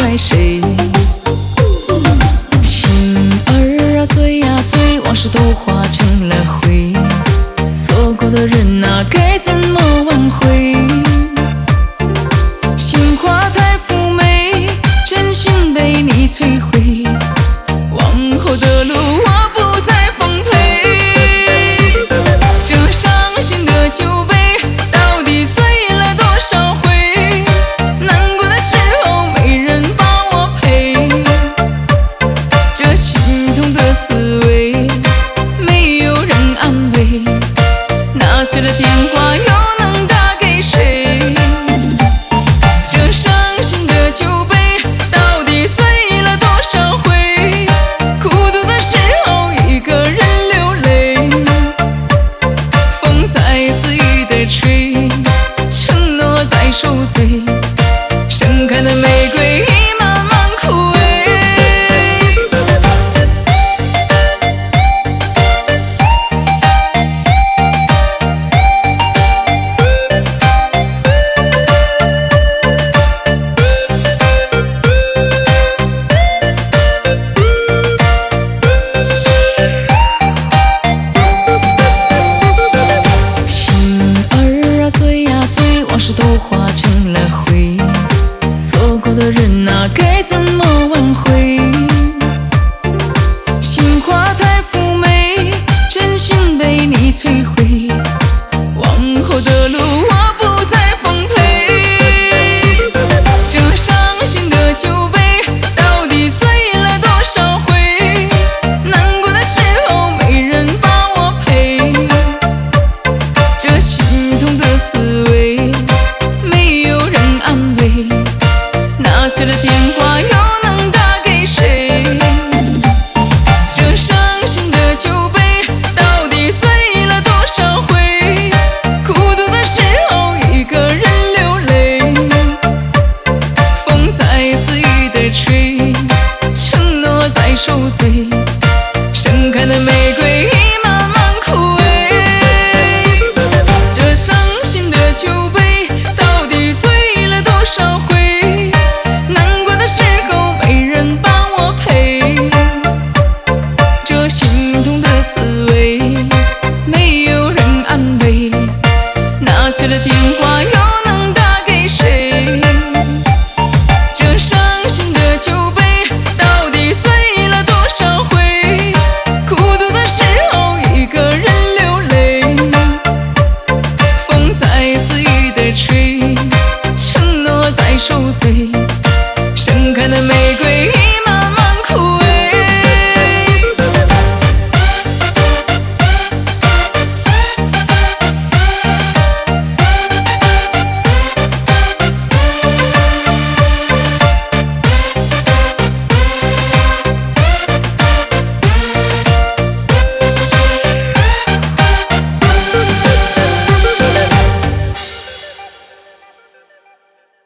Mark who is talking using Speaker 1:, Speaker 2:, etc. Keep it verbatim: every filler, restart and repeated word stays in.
Speaker 1: 怪谁？心儿啊，醉呀醉，往事都化成了灰。错过的人啊，该怎么挽回？心花太妩媚，真心被你摧毁。往后的路我不再奉陪。这伤心的酒杯，到底醉了多少回？难过的时候没人帮我陪，这心痛的滋味没有人安慰。拿起了电话又能打给谁？这伤心的酒杯，到底醉了多少回？孤独的时候一个人流泪，风再肆意地吹，承诺在受罪，盛开的玫瑰已慢慢枯萎。都化成了灰，错过的人啊，该怎么挽回？心花太妩媚，真心被你摧毁。往后的路我不再奉陪。这伤心的酒杯，到底醉了多少回？难过的时候没人帮我陪，这心痛的滋味拿起了电话又能打给谁？这伤心的酒杯，到底醉了多少回？孤独的时候一个人流泪，风再肆意地吹，承诺在受罪，盛开的玫瑰